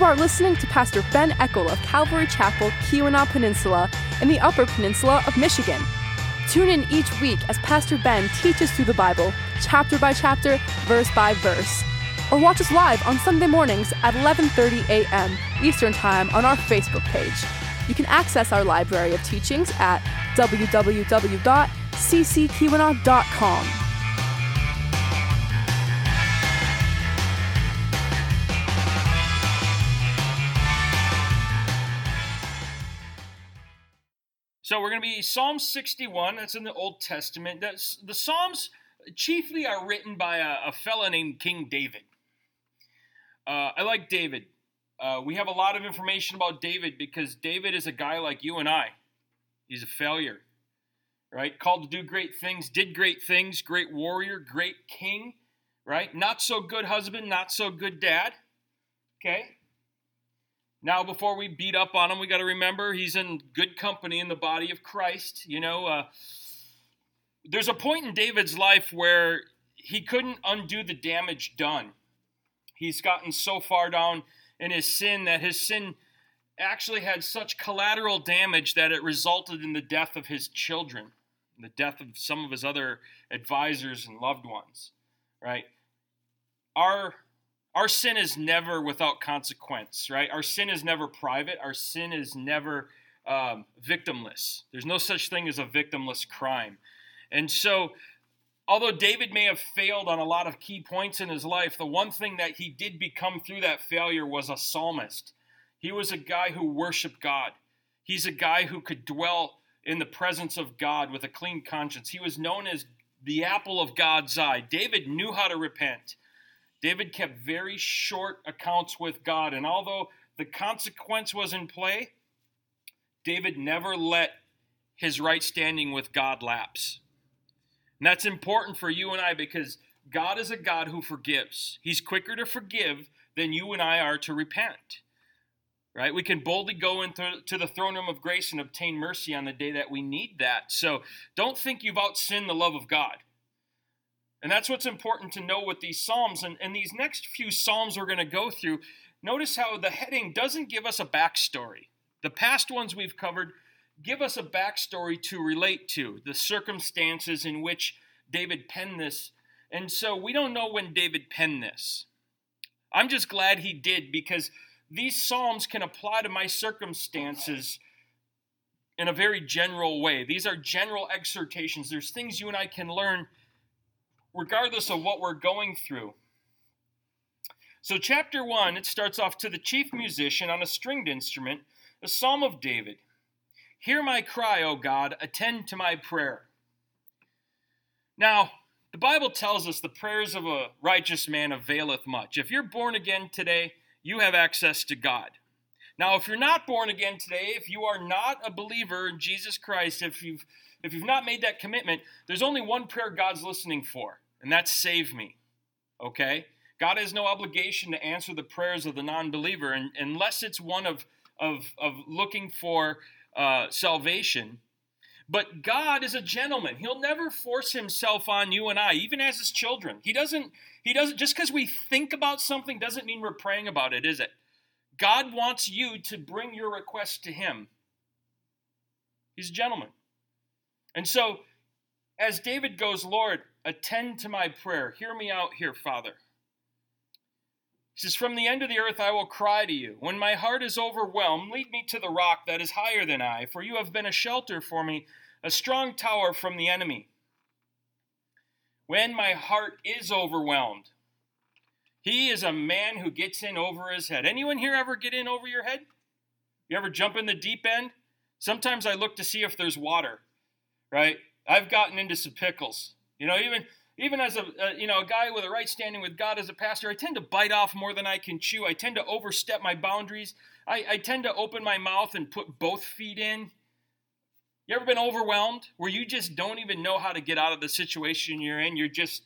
You are listening to Pastor Ben Eckel of Calvary Chapel, Keweenaw Peninsula, in the Upper Peninsula of Michigan. Tune in each week as Pastor Ben teaches through the Bible, chapter by chapter, verse by verse. Or watch us live on Sunday mornings at 11:30 a.m. Eastern Time on our Facebook page. You can access our library of teachings at www.cckeweenaw.com. So we're going to be Psalm 61. That's in the Old Testament. The Psalms chiefly are written by a fella named King David. I like David. We have a lot of information about David because David is a guy like you and I. He's a failure, right? Called to do great things, did great things, great warrior, great king, right? Not so good husband, not so good dad, okay? Now, before we beat up on him, we got to remember he's in good company in the body of Christ. You know, there's a point in David's life where he couldn't undo the damage done. He's gotten so far down in his sin that his sin actually had such collateral damage that it resulted in the death of his children, the death of some of his other advisors and loved ones, right? Our sin is never without consequence, right? Our sin is never private. Our sin is never victimless. There's no such thing as a victimless crime. And so, although David may have failed on a lot of key points in his life, the one thing that he did become through that failure was a psalmist. He was a guy who worshiped God. He's a guy who could dwell in the presence of God with a clean conscience. He was known as the apple of God's eye. David knew how to repent. David kept very short accounts with God, and although the consequence was in play, David never let his right standing with God lapse. And that's important for you and I because God is a God who forgives. He's quicker to forgive than you and I are to repent, right? We can boldly go into the throne room of grace and obtain mercy on the day that we need that. So don't think you've outsinned the love of God. And that's what's important to know with these Psalms. And these next few Psalms we're going to go through, notice how the heading doesn't give us a backstory. The past ones we've covered give us a backstory to relate to, the circumstances in which David penned this. And so we don't know when David penned this. I'm just glad he did because these Psalms can apply to my circumstances in a very general way. These are general exhortations. There's things you and I can learn regardless of what we're going through. So chapter 1, it starts off, to the chief musician on a stringed instrument, a psalm of David. Hear my cry, O God, attend to my prayer. Now, the Bible tells us the prayers of a righteous man availeth much. If you're born again today, you have access to God. Now, if you're not born again today, if you are not a believer in Jesus Christ, if you've not made that commitment, there's only one prayer God's listening for, and that's save me, okay? God has no obligation to answer the prayers of the non-believer unless it's one of looking for salvation. But God is a gentleman. He'll never force himself on you and I, even as his children. He doesn't, just because we think about something doesn't mean we're praying about it, is it? God wants you to bring your request to him. He's a gentleman. And so, as David goes, Lord, attend to my prayer. Hear me out here, Father. He says, from the end of the earth I will cry to you. When my heart is overwhelmed, lead me to the rock that is higher than I, for you have been a shelter for me, a strong tower from the enemy. When my heart is overwhelmed, he is a man who gets in over his head. Anyone here ever get in over your head? You ever jump in the deep end? Sometimes I look to see if there's water. Right? I've gotten into some pickles. You know, even as a guy with a right standing with God as a pastor, I tend to bite off more than I can chew. I tend to overstep my boundaries. I tend to open my mouth and put both feet in. You ever been overwhelmed where you just don't even know how to get out of the situation you're in? You're just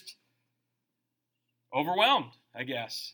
overwhelmed, I guess.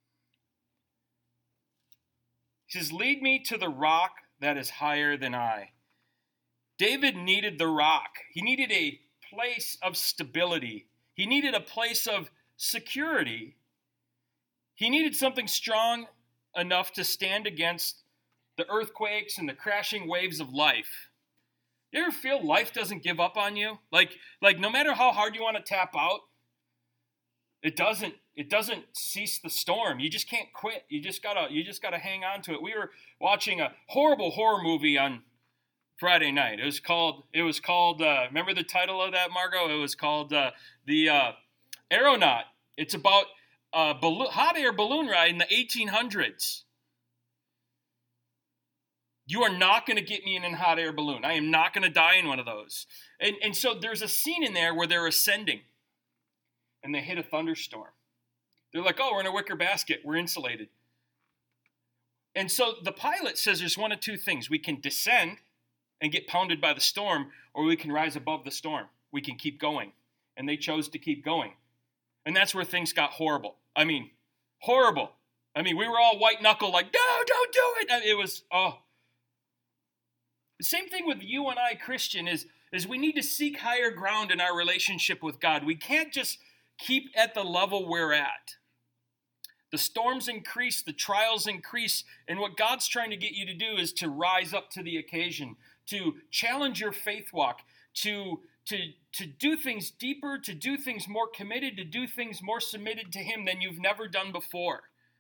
He says, lead me to the rock that is higher than I. David needed the rock. He needed a place of stability. He needed a place of security. He needed something strong enough to stand against the earthquakes and the crashing waves of life. You ever feel life doesn't give up on you? Like no matter how hard you want to tap out, it doesn't cease the storm. You just can't quit. You just gotta hang on to it. We were watching a horrible horror movie on Friday night. It was called. Remember the title of that, Margot? It was called the Aeronaut. It's about a hot air balloon ride in the 1800s. You are not going to get me in a hot air balloon. I am not going to die in one of those. And so there's a scene in there where they're ascending, and they hit a thunderstorm. They're like, oh, we're in a wicker basket. We're insulated. And so the pilot says there's one of two things. We can descend and get pounded by the storm, or we can rise above the storm. We can keep going. And they chose to keep going. And that's where things got horrible. I mean, horrible. I mean, we were all white knuckle like, no, don't do it. It was, oh. The same thing with you and I, Christian, is we need to seek higher ground in our relationship with God. We can't just keep at the level we're at. The storms increase, the trials increase, and what God's trying to get you to do is to rise up to the occasion, to challenge your faith walk, to do things deeper, to do things more committed, to do things more submitted to Him than you've never done before.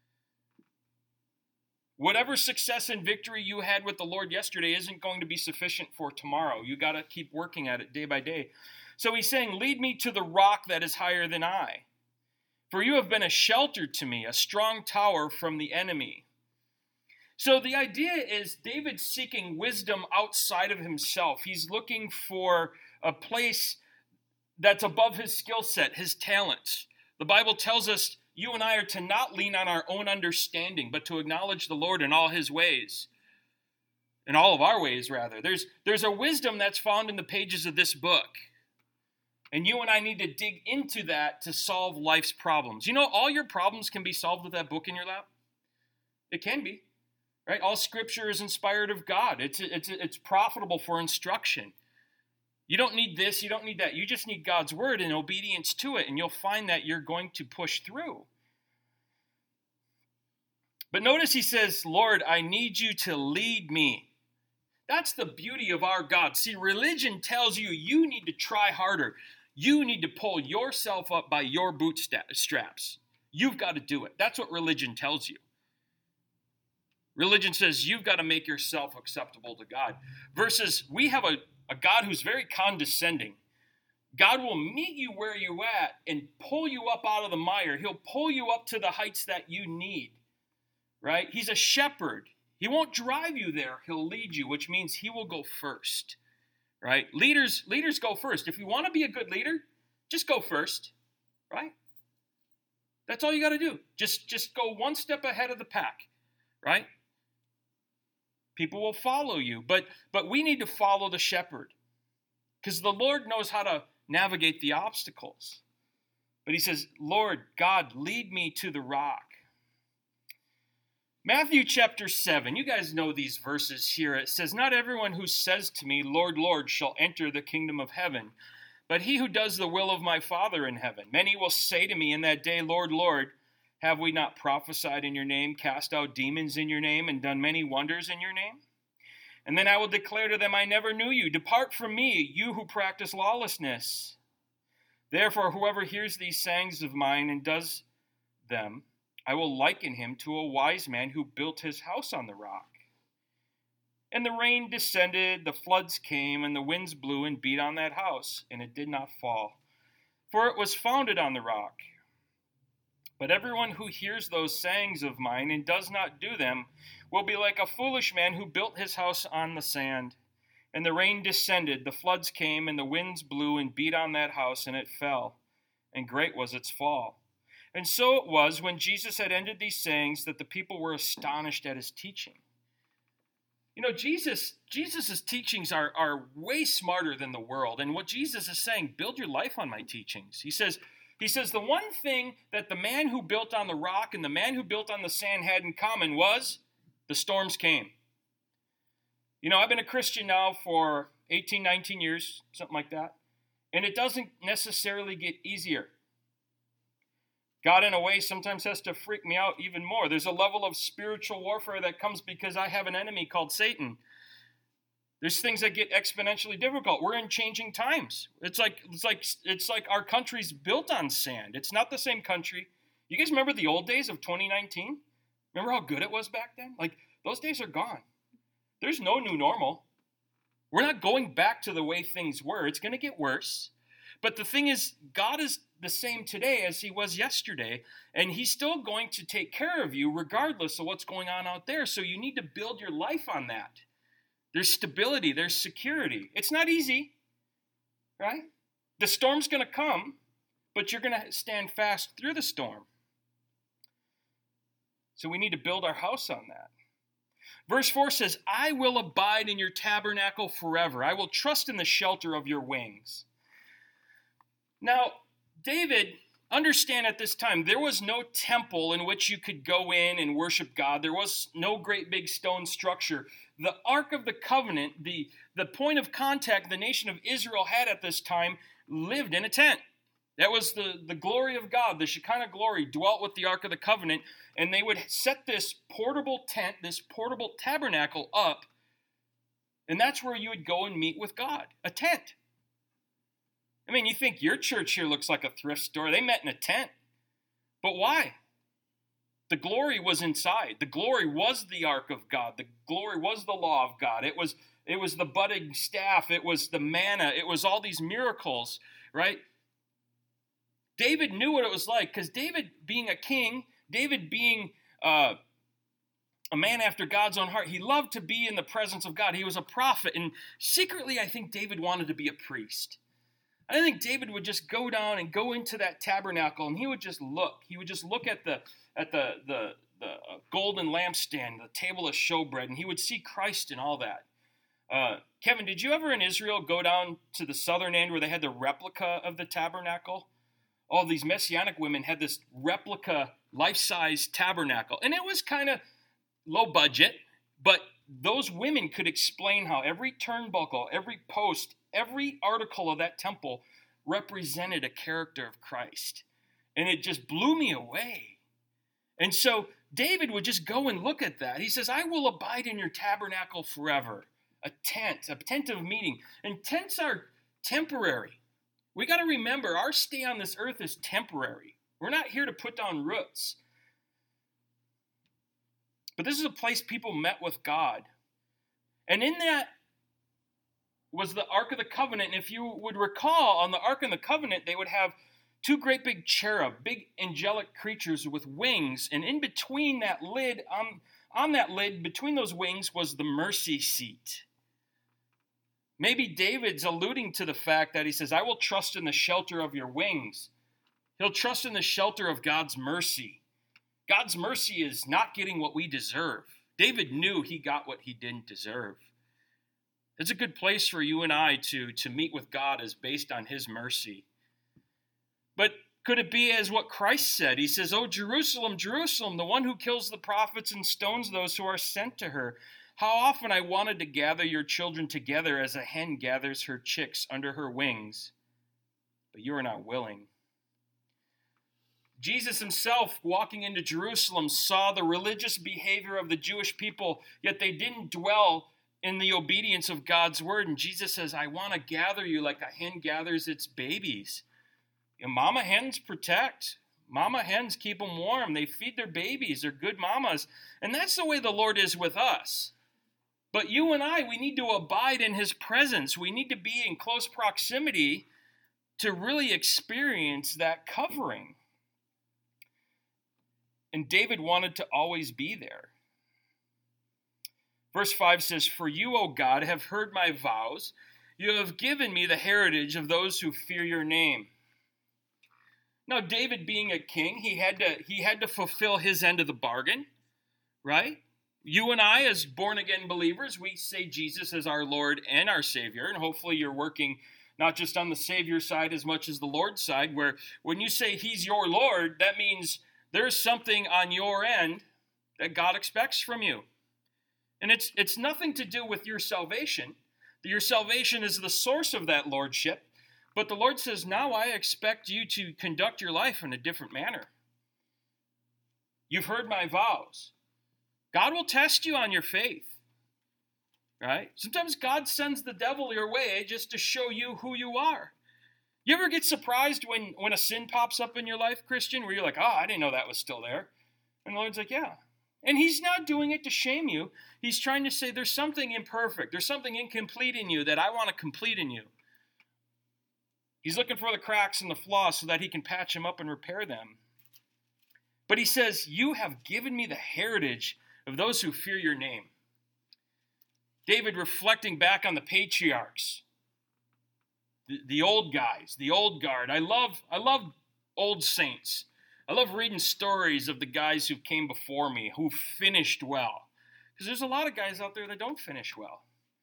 Whatever success and victory you had with the Lord yesterday isn't going to be sufficient for tomorrow. You got to keep working at it day by day. So He's saying, lead me to the rock that is higher than I. For you have been a shelter to me, a strong tower from the enemy. So the idea is David's seeking wisdom outside of himself. He's looking for a place that's above his skill set, his talents. The Bible tells us you and I are to not lean on our own understanding, but to acknowledge the Lord in all His ways. In all of our ways, rather. There's a wisdom that's found in the pages of this book. And you and I need to dig into that to solve life's problems. You know, all your problems can be solved with that book in your lap. It can be, right? All Scripture is inspired of God. It's profitable for instruction. You don't need this, you don't need that. You just need God's word and obedience to it, and you'll find that you're going to push through. But notice He says, Lord, I need you to lead me. That's the beauty of our God. See, religion tells you you need to try harder. You need to pull yourself up by your bootstraps. You've got to do it. That's what religion tells you. Religion says you've got to make yourself acceptable to God. Versus we have a God who's very condescending. God will meet you where you're at and pull you up out of the mire. He'll pull you up to the heights that you need, right? He's a shepherd. He won't drive you there. He'll lead you, which means He will go first, right? Leaders go first. If you want to be a good leader, just go first, right? That's all you got to do. Just go one step ahead of the pack, right? People will follow you, but we need to follow the shepherd because the Lord knows how to navigate the obstacles. But He says, Lord God, lead me to the rock. Matthew chapter 7, you guys know these verses here. It says, not everyone who says to me, Lord, Lord, shall enter the kingdom of heaven, but he who does the will of my Father in heaven. Many will say to me in that day, Lord, Lord, have we not prophesied in your name, cast out demons in your name, and done many wonders in your name? And then I will declare to them, I never knew you. Depart from me, you who practice lawlessness. Therefore, whoever hears these sayings of mine and does them, I will liken him to a wise man who built his house on the rock. And the rain descended, the floods came, and the winds blew and beat on that house, and it did not fall, for it was founded on the rock. But everyone who hears those sayings of mine and does not do them will be like a foolish man who built his house on the sand. And the rain descended, the floods came, and the winds blew and beat on that house, and it fell, and great was its fall. And so it was, when Jesus had ended these sayings, that the people were astonished at His teaching. You know, Jesus' teachings are way smarter than the world. And what Jesus is saying, build your life on my teachings. He says, the one thing that the man who built on the rock and the man who built on the sand had in common was the storms came. You know, I've been a Christian now for 18, 19 years, something like that. And it doesn't necessarily get easier. God, in a way, sometimes has to freak me out even more. There's a level of spiritual warfare that comes because I have an enemy called Satan. There's things that get exponentially difficult. We're in changing times. It's like our country's built on sand. It's not the same country. You guys remember the old days of 2019? Remember how good it was back then? Like, those days are gone. There's no new normal. We're not going back to the way things were. It's going to get worse. But the thing is, God is the same today as he was yesterday, and he's still going to take care of you regardless of what's going on out there. So you need to build your life on that. There's stability, there's security. It's not easy, right? The storm's going to come, but you're going to stand fast through the storm. So we need to build our house on that. Verse 4 says, I will abide in your tabernacle forever. I will trust in the shelter of your wings. Now, David, understand at this time, there was no temple in which you could go in and worship God. There was no great big stone structure. The Ark of the Covenant, the point of contact the nation of Israel had at this time, lived in a tent. That was the glory of God. The Shekinah glory dwelt with the Ark of the Covenant, and they would set this portable tent, this portable tabernacle up, and that's where you would go and meet with God, a tent. I mean, you think your church here looks like a thrift store. They met in a tent. But why? The glory was inside. The glory was the ark of God. The glory was the law of God. It was the budding staff. It was the manna. It was all these miracles, right? David knew what it was like, because David being a king, David being a man after God's own heart, he loved to be in the presence of God. He was a prophet, and secretly I think David wanted to be a priest. I think David would just go down and go into that tabernacle, and he would just look. He would just look at the golden lampstand, the table of showbread, and he would see Christ in all that. Kevin, did you ever in Israel go down to the southern end where they had the replica of the tabernacle? All these Messianic women had this replica life-size tabernacle, and it was kind of low budget, but those women could explain how every turnbuckle, every post, every article of that temple represented a character of Christ. And it just blew me away. And so David would just go and look at that. He says, I will abide in your tabernacle forever. A tent of meeting. And tents are temporary. We got to remember, our stay on this earth is temporary. We're not here to put down roots. But this is a place people met with God. And in that was the Ark of the Covenant. And if you would recall, on the Ark of the Covenant, they would have two great big cherub, big angelic creatures with wings. And in between that lid, on that lid, between those wings, was the mercy seat. Maybe David's alluding to the fact that he says, I will trust in the shelter of your wings. He'll trust in the shelter of God's mercy. God's mercy is not getting what we deserve. David knew he got what he didn't deserve. It's a good place for you and I to meet with God as based on his mercy. But could it be as what Christ said? He says, Oh, Jerusalem, Jerusalem, the one who kills the prophets and stones those who are sent to her. How often I wanted to gather your children together as a hen gathers her chicks under her wings, but you are not willing. Jesus himself, walking into Jerusalem, saw the religious behavior of the Jewish people, yet they didn't dwell in the obedience of God's word. And Jesus says, I want to gather you like a hen gathers its babies. You know, mama hens protect. Mama hens keep them warm. They feed their babies. They're good mamas. And that's the way the Lord is with us. But you and I, we need to abide in his presence. We need to be in close proximity to really experience that covering. And David wanted to always be there. Verse 5 says, For you, O God, have heard my vows. You have given me the heritage of those who fear your name. Now, David being a king, he had to fulfill his end of the bargain, right? You and I, as born-again believers, we say Jesus as our Lord and our Savior, and hopefully you're working not just on the Savior side as much as the Lord side, where when you say he's your Lord, that means there's something on your end that God expects from you. And it's nothing to do with your salvation. Your salvation is the source of that lordship. But the Lord says, now I expect you to conduct your life in a different manner. You've heard my vows. God will test you on your faith, right? Sometimes God sends the devil your way just to show you who you are. You ever get surprised when a sin pops up in your life, Christian, where you're like, oh, I didn't know that was still there. And the Lord's like, yeah. And he's not doing it to shame you. He's trying to say there's something imperfect. There's something incomplete in you that I want to complete in you. He's looking for the cracks and the flaws so that he can patch them up and repair them. But he says, you have given me the heritage of those who fear your name. David reflecting back on the patriarchs, the old guys, the old guard. I love old saints. I love reading stories of the guys who came before me, who finished well. Because there's a lot of guys out there that don't finish well.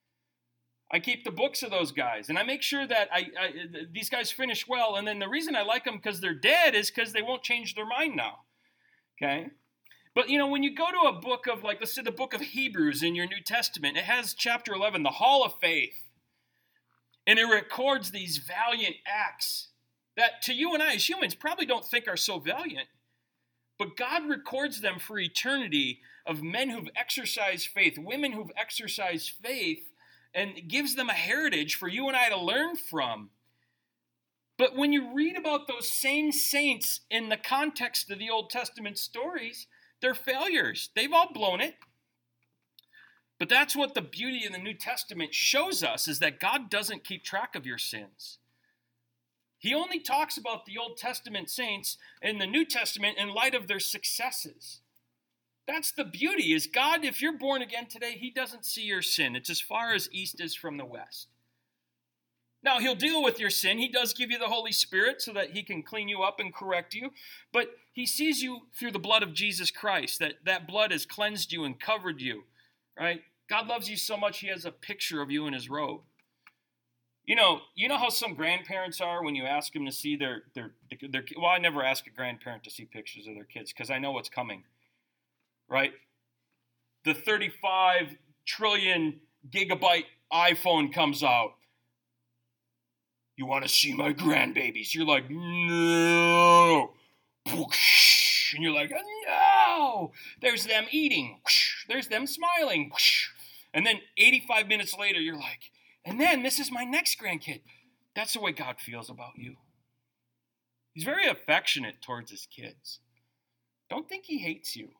I keep the books of those guys, and I make sure that these guys finish well. And then the reason I like them because they're dead is because they won't change their mind now. Okay? But, when you go to a book of, let's say the book of Hebrews in your New Testament, it has chapter 11, the Hall of Faith. And it records these valiant acts that to you and I as humans probably don't think are so valiant. But God records them for eternity of men who've exercised faith, women who've exercised faith, and gives them a heritage for you and I to learn from. But when you read about those same saints in the context of the Old Testament stories, they're failures. They've all blown it. But that's what the beauty in the New Testament shows us, is that God doesn't keep track of your sins. He only talks about the Old Testament saints in the New Testament in light of their successes. That's the beauty, is God, if you're born again today, he doesn't see your sin. It's as far as east is from the west. Now, he'll deal with your sin. He does give you the Holy Spirit so that he can clean you up and correct you. But he sees you through the blood of Jesus Christ, that blood has cleansed you and covered you, right? God loves you so much, he has a picture of you in his robe. You know how some grandparents are when you ask them to see their well, I never ask a grandparent to see pictures of their kids because I know what's coming, right? The 35 trillion gigabyte iPhone comes out. You want to see my grandbabies? You're like, no. And you're like, no. There's them eating. There's them smiling. And then 85 minutes later, you're like, and then this is my next grandkid. That's the way God feels about you. He's very affectionate towards his kids. Don't think he hates you.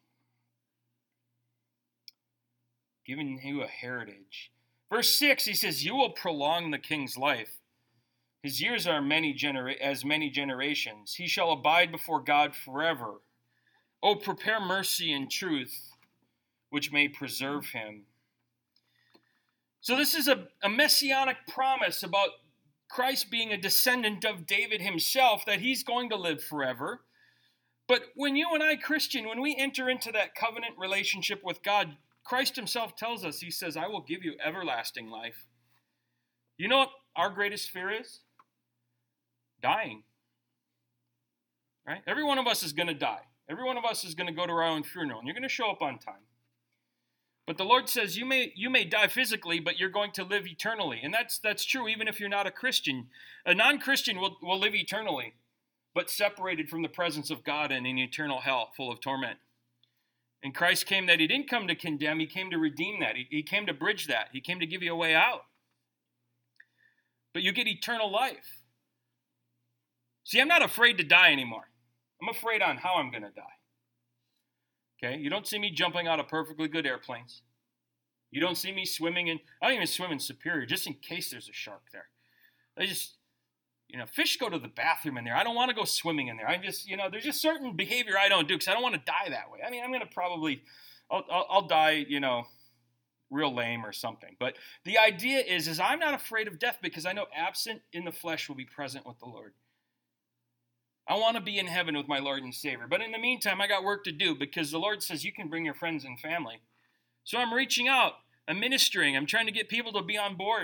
Giving you a heritage. Verse 6, he says, you will prolong the king's life. His years are as many generations. He shall abide before God forever. Oh, prepare mercy and truth, which may preserve him. So this is a messianic promise about Christ being a descendant of David himself, that he's going to live forever. But when you and I, Christian, when we enter into that covenant relationship with God, Christ himself tells us, he says, I will give you everlasting life. You know what our greatest fear is? Dying. Right? Every one of us is going to die. Every one of us is going to go to our own funeral, and you're going to show up on time. But the Lord says you may die physically, but you're going to live eternally. And that's true even if you're not a Christian. A non-Christian will live eternally, but separated from the presence of God and in eternal hell, full of torment. And Christ came that he didn't come to condemn, he came to redeem that. He came to bridge that. He came to give you a way out. But you get eternal life. See, I'm not afraid to die anymore. I'm afraid on how I'm going to die. Okay? You don't see me jumping out of perfectly good airplanes. You don't see me swimming in, I don't even swim in Superior, just in case there's a shark there. I just, fish go to the bathroom in there. I don't want to go swimming in there. I'm just, there's just certain behavior I don't do because I don't want to die that way. I mean, I'm going to probably, I'll die, real lame or something. But the idea is I'm not afraid of death because I know absent in the flesh will be present with the Lord. I want to be in heaven with my Lord and Savior. But in the meantime, I got work to do because the Lord says you can bring your friends and family. So I'm reaching out. I'm ministering. I'm trying to get people to be on board.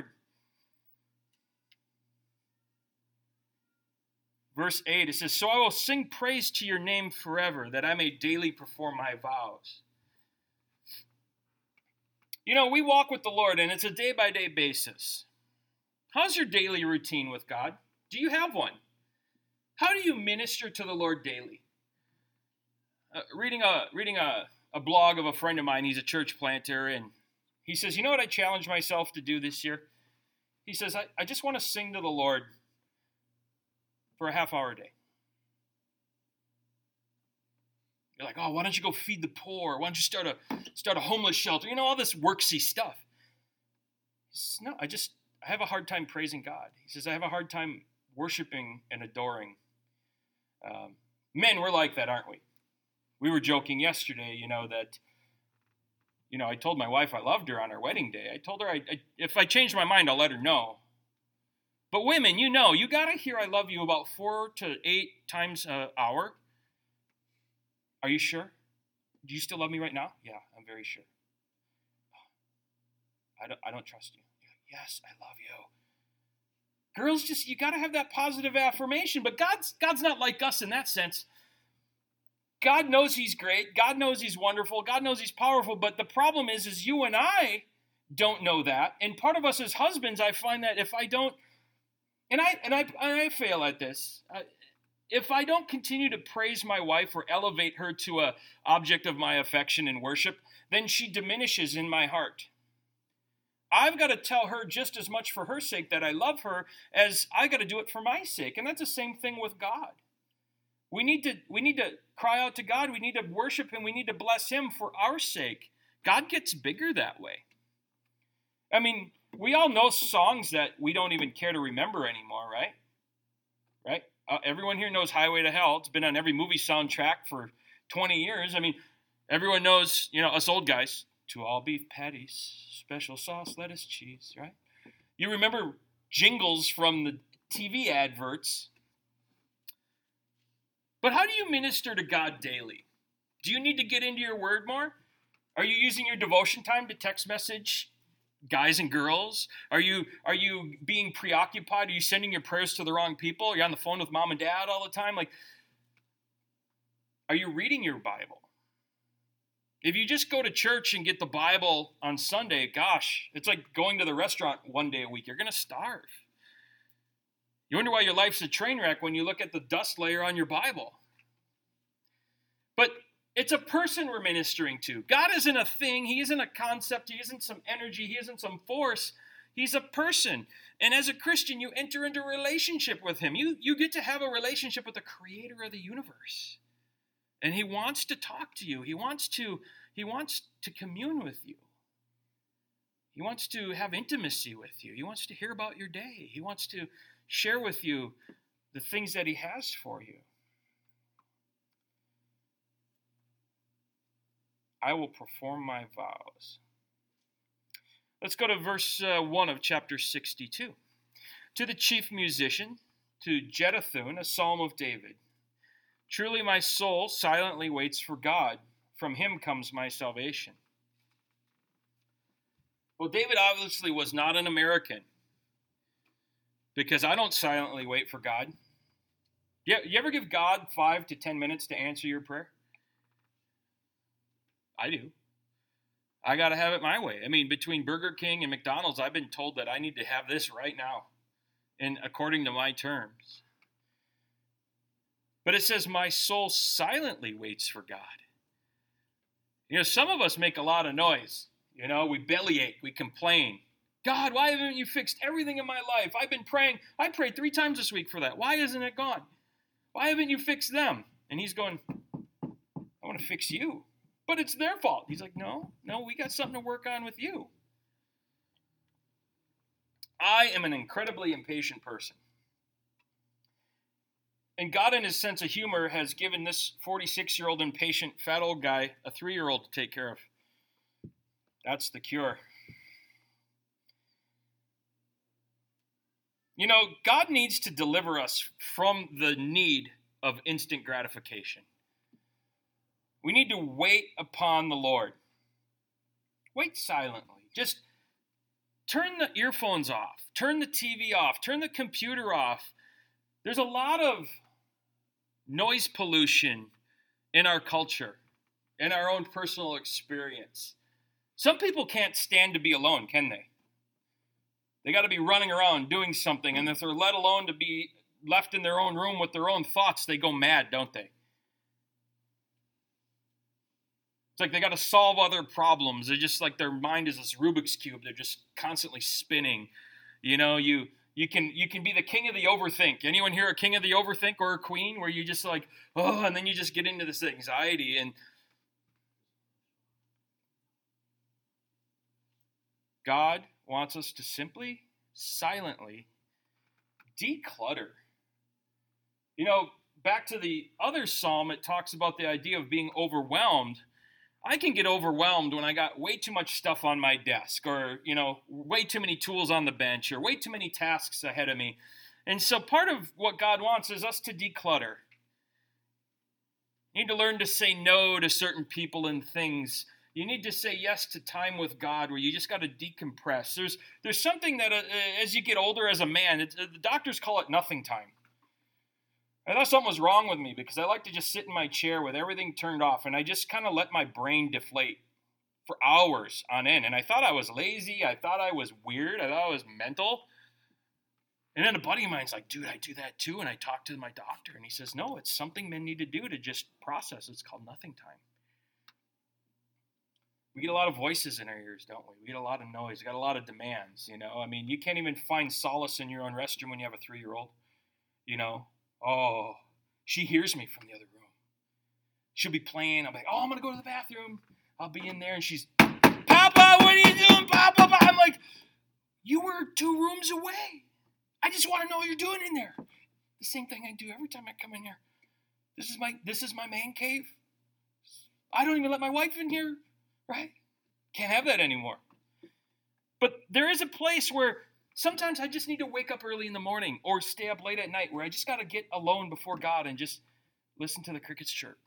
Verse 8, it says, so I will sing praise to your name forever, that I may daily perform my vows. We walk with the Lord, and it's a day-by-day basis. How's your daily routine with God? Do you have one? How do you minister to the Lord daily? reading a blog of a friend of mine. He's a church planter, and he says, you know what I challenged myself to do this year? He says, I just want to sing to the Lord for a half hour a day. You're like, oh, why don't you go feed the poor? Why don't you start a homeless shelter? You know, all this worksy stuff. He says, no, I have a hard time praising God. He says, I have a hard time worshiping and adoring. Men, we're like that, aren't we? We were joking yesterday, that, I told my wife I loved her on our wedding day. I told her if I change my mind, I'll let her know. But women, you got to hear I love you about 4 to 8 times an hour. Are you sure? Do you still love me right now? Yeah, I'm very sure. I don't trust you. Yes, I love you. Girls, you got to have that positive affirmation. But God's not like us in that sense. God knows he's great. God knows he's wonderful. God knows he's powerful. But the problem is you and I don't know that. And part of us as husbands, I find that if I don't, and I fail at this, if I don't continue to praise my wife or elevate her to an object of my affection and worship, then she diminishes in my heart. I've got to tell her just as much for her sake that I love her as I got to do it for my sake. And that's the same thing with God. We need to cry out to God. We need to worship him. We need to bless him for our sake. God gets bigger that way. I mean, we all know songs that we don't even care to remember anymore, right? Right? Everyone here knows Highway to Hell. It's been on every movie soundtrack for 20 years. I mean, everyone knows, us old guys, 2 all beef patties, special sauce, lettuce, cheese, right? You remember jingles from the TV adverts. But how do you minister to God daily? Do you need to get into your word more? Are you using your devotion time to text message guys and girls? Are you being preoccupied? Are you sending your prayers to the wrong people? Are you on the phone with mom and dad all the time? Are you reading your Bible? If you just go to church and get the Bible on Sunday, gosh, it's like going to the restaurant one day a week. You're going to starve. You wonder why your life's a train wreck when you look at the dust layer on your Bible. But it's a person we're ministering to. God isn't a thing. He isn't a concept. He isn't some energy. He isn't some force. He's a person. And as a Christian, you enter into a relationship with him. You get to have a relationship with the creator of the universe. And he wants to talk to you. He wants to commune with you. He wants to have intimacy with you. He wants to hear about your day. He wants to share with you the things that he has for you. I will perform my vows. Let's go to verse 1 of chapter 62. To the chief musician, to Jeduthun, a psalm of David. Truly my soul silently waits for God. From him comes my salvation. Well, David obviously was not an American, because I don't silently wait for God. You ever give God 5 to 10 minutes to answer your prayer? I do. I got to have it my way. I mean, between Burger King and McDonald's, I've been told that I need to have this right now, and according to my terms. But it says, my soul silently waits for God. Some of us make a lot of noise. We bellyache, we complain. God, why haven't you fixed everything in my life? I've been praying. I prayed 3 times this week for that. Why isn't it gone? Why haven't you fixed them? And he's going, I want to fix you. But it's their fault. He's like, no, we got something to work on with you. I am an incredibly impatient person. And God, in his sense of humor, has given this 46-year-old impatient fat old guy a 3-year-old to take care of. That's the cure. God needs to deliver us from the need of instant gratification. We need to wait upon the Lord. Wait silently. Just turn the earphones off. Turn the TV off. Turn the computer off. There's a lot of noise pollution in our culture, in our own personal experience. Some people can't stand to be alone, can they? They got to be running around doing something, and if they're let alone to be left in their own room with their own thoughts, they go mad, don't they? It's like they got to solve other problems. They're just like their mind is this Rubik's Cube. They're just constantly spinning. You know, you can be the king of the overthink. Anyone here a king of the overthink or a queen where you just like, oh, and then you just get into this anxiety. And God wants us to simply, silently declutter. You know, back to the other psalm, it talks about the idea of being overwhelmed. I can get overwhelmed when I got way too much stuff on my desk, or, you know, way too many tools on the bench, or way too many tasks ahead of me. And so part of what God wants is us to declutter. You need to learn to say no to certain people and things. You need to say yes to time with God, where you just got to decompress. There's something that as you get older as a man, the doctors call it nothing time. I thought something was wrong with me because I like to just sit in my chair with everything turned off, and I just kind of let my brain deflate for hours on end. And I thought I was lazy. I thought I was weird. I thought I was mental. And then a buddy of mine's like, dude, I do that too. And I talked to my doctor, and he says, no, it's something men need to do to just process. It's called nothing time. We get a lot of voices in our ears, don't we? We get a lot of noise. We got a lot of demands, you know. I mean, you can't even find solace in your own restroom when you have a 3-year-old, you know. Oh, she hears me from the other room. She'll be playing. I'm like, oh, I'm going to go to the bathroom. I'll be in there, and she's, Papa, what are you doing, Papa? I'm like, you were 2 rooms away. I just want to know what you're doing in there. The same thing I do every time I come in here. This is my man cave. I don't even let my wife in here, right? Can't have that anymore. But there is a place where sometimes I just need to wake up early in the morning or stay up late at night, where I just got to get alone before God and just listen to the crickets chirp.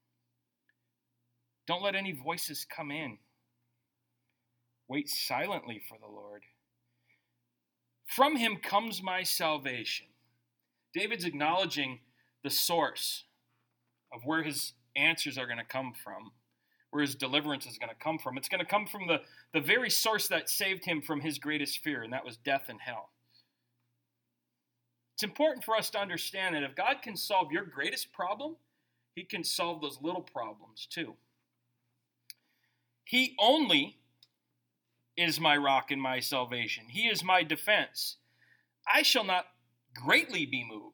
Don't let any voices come in. Wait silently for the Lord. From him comes my salvation. David's acknowledging the source of where his answers are going to come from, where his deliverance is going to come from. It's going to come from the very source that saved him from his greatest fear, and that was death and hell. It's important for us to understand that if God can solve your greatest problem, he can solve those little problems too. He only is my rock and my salvation. He is my defense. I shall not greatly be moved.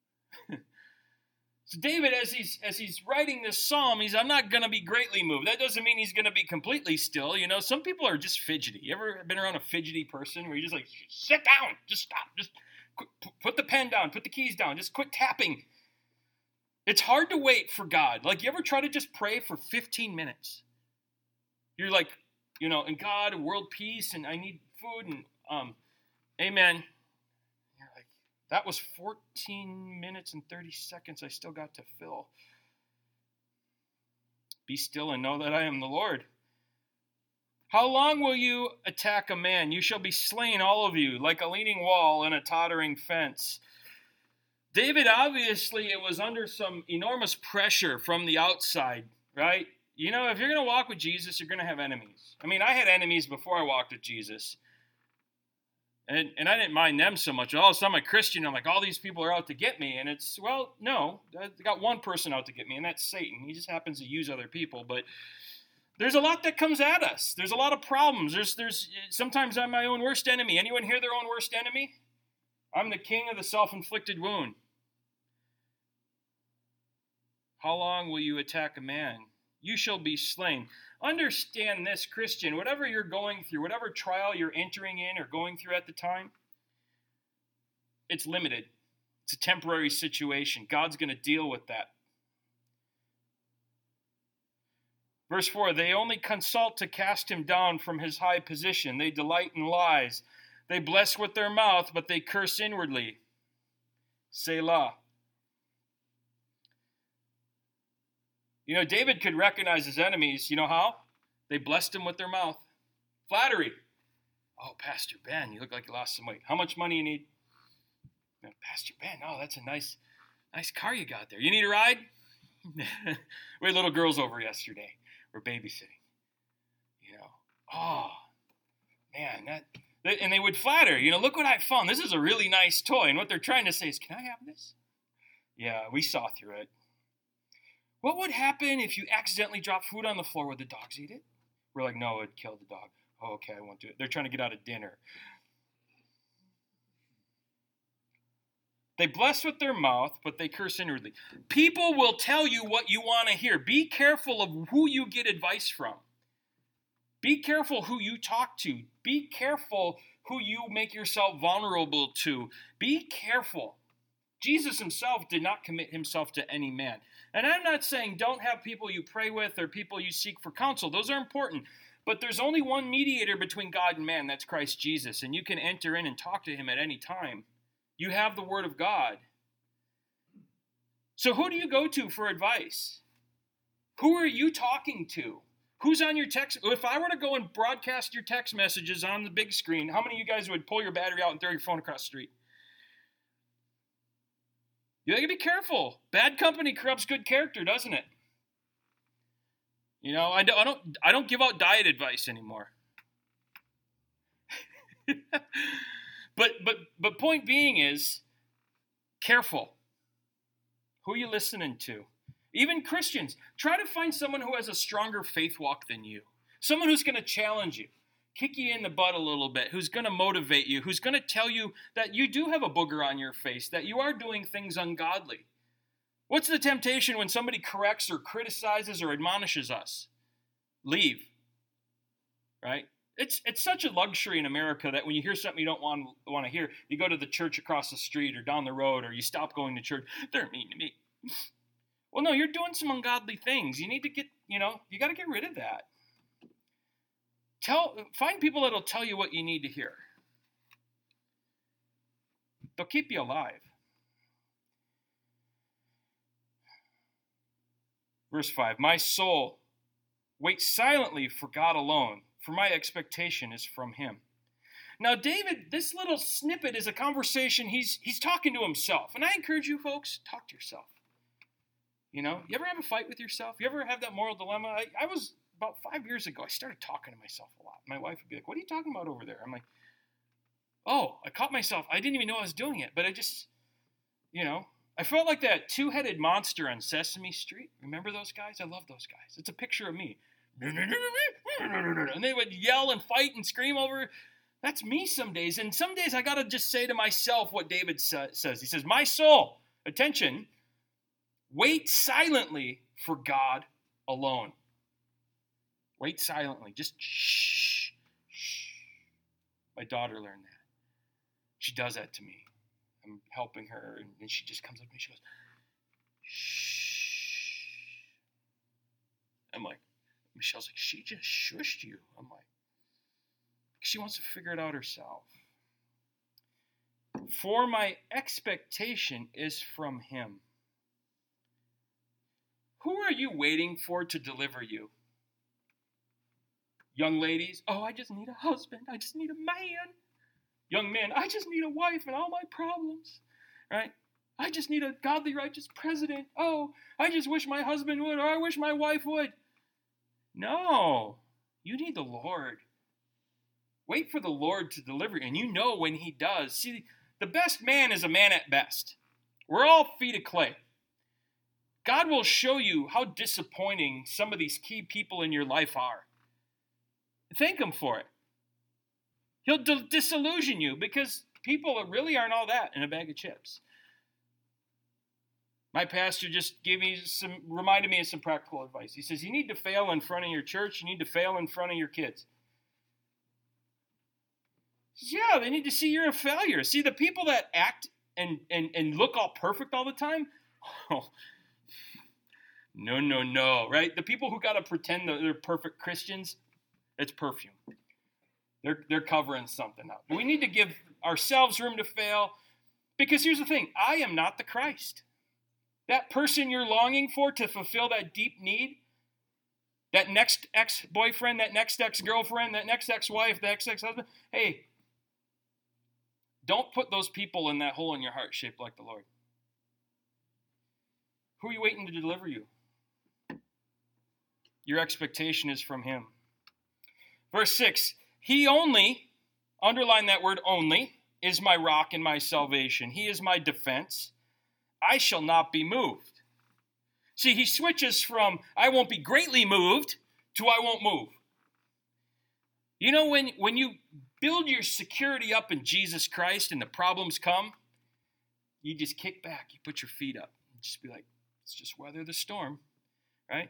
So David, as he's writing this psalm, I'm not going to be greatly moved. That doesn't mean he's going to be completely still. You know, some people are just fidgety. You ever been around a fidgety person where you're just like, sit down, just stop, just put the pen down, put the keys down, just quit tapping. It's hard to wait for God. Like, you ever try to just pray for 15 minutes? You're like, you know, and God, world peace, and I need food, and amen. You're like, that was 14 minutes and 30 seconds I still got to fill. Be still and know that I am the Lord. How long will you attack a man? You shall be slain, all of you, like a leaning wall and a tottering fence. David, obviously, it was under some enormous pressure from the outside, right? You know, if you're going to walk with Jesus, you're going to have enemies. I mean, I had enemies before I walked with Jesus. And I didn't mind them so much. All of a sudden, I'm a Christian. I'm like, all these people are out to get me. And it's, well, no. I got one person out to get me, and that's Satan. He just happens to use other people. But there's a lot that comes at us. There's a lot of problems. There's sometimes I'm my own worst enemy. Anyone here their own worst enemy? I'm the king of the self-inflicted wound. How long will you attack a man? You shall be slain. Understand this, Christian, whatever you're going through, whatever trial you're entering in or going through at the time, it's limited. It's a temporary situation. God's going to deal with that. Verse 4, they only consult to cast him down from his high position. They delight in lies. They bless with their mouth, but they curse inwardly. Selah. You know, David could recognize his enemies. You know how? They blessed him with their mouth. Flattery. Oh, Pastor Ben, you look like you lost some weight. How much money you need? Pastor Ben, oh, that's a nice car you got there. You need a ride? We had little girls over yesterday. We're babysitting. You know, oh, man, and they would flatter. You know, look what I found. This is a really nice toy. And what they're trying to say is, can I have this? Yeah, we saw through it. What would happen if you accidentally drop food on the floor? Would the dogs eat it? We're like, no, it'd kill the dog. Oh, okay, I won't do it. They're trying to get out of dinner. They bless with their mouth, but they curse inwardly. People will tell you what you want to hear. Be careful of who you get advice from. Be careful who you talk to. Be careful who you make yourself vulnerable to. Be careful. Jesus himself did not commit himself to any man. And I'm not saying don't have people you pray with or people you seek for counsel. Those are important. But there's only one mediator between God and man. That's Christ Jesus. And you can enter in and talk to him at any time. You have the Word of God. So who do you go to for advice? Who are you talking to? Who's on your text? If I were to go and broadcast your text messages on the big screen, how many of you guys would pull your battery out and throw your phone across the street? You gotta be careful. Bad company corrupts good character, doesn't it? You know, I don't give out diet advice anymore. But point being is, careful. Who are you listening to? Even Christians, try to find someone who has a stronger faith walk than you. Someone who's going to challenge you, kick you in the butt a little bit, who's going to motivate you, who's going to tell you that you do have a booger on your face, that you are doing things ungodly. What's the temptation when somebody corrects or criticizes or admonishes us? Leave. Right? It's such a luxury in America that when you hear something you don't want to hear, you go to the church across the street or down the road, or you stop going to church. They're mean to me. Well, no, you're doing some ungodly things. You need to you got to get rid of that. Find people that'll tell you what you need to hear. They'll keep you alive. Verse 5, my soul waits silently for God alone, for my expectation is from him. Now, David, this little snippet is a conversation. He's talking to himself. And I encourage you folks, talk to yourself. You know, you ever have a fight with yourself? You ever have that moral dilemma? I was, about 5 years ago, I started talking to myself a lot. My wife would be like, what are you talking about over there? I'm like, oh, I caught myself. I didn't even know I was doing it. But I just, I felt like that two-headed monster on Sesame Street. Remember those guys? I love those guys. It's a picture of me. And they would yell and fight and scream over. That's me some days. And some days I got to just say to myself what David says. He says, my soul, attention, wait silently for God alone. Wait silently. Just shh. My daughter learned that. She does that to me. I'm helping her, and then she just comes up to me. She goes, shh. I'm like, Michelle's like, she just shushed you. I'm like, she wants to figure it out herself. For my expectation is from him. Who are you waiting for to deliver you? Young ladies, oh, I just need a husband. I just need a man. Young men, I just need a wife and all my problems. Right? I just need a godly, righteous president. Oh, I just wish my husband would, or I wish my wife would. No, you need the Lord. Wait for the Lord to deliver you, and you know when he does. See, the best man is a man at best. We're all feet of clay. God will show you how disappointing some of these key people in your life are. Thank him for it. He'll disillusion you because people really aren't all that in a bag of chips. My pastor just reminded me of some practical advice. He says, you need to fail in front of your church. You need to fail in front of your kids. Yeah, they need to see you're a failure. See, the people that act and look all perfect all the time, oh, no, right? The people who got to pretend that they're perfect Christians, it's perfume. They're covering something up. We need to give ourselves room to fail, because here's the thing. I am not the Christ. That person you're longing for to fulfill that deep need, that next ex-boyfriend, that next ex-girlfriend, that next ex-wife, that next ex-husband, hey, don't put those people in that hole in your heart shaped like the Lord. Who are you waiting to deliver you? Your expectation is from him. Verse 6, he only, underline that word only, is my rock and my salvation. He is my defense. I shall not be moved. See, he switches from I won't be greatly moved to I won't move. You know, when you build your security up in Jesus Christ and the problems come, you just kick back, you put your feet up, and just be like, let's just weather the storm, right?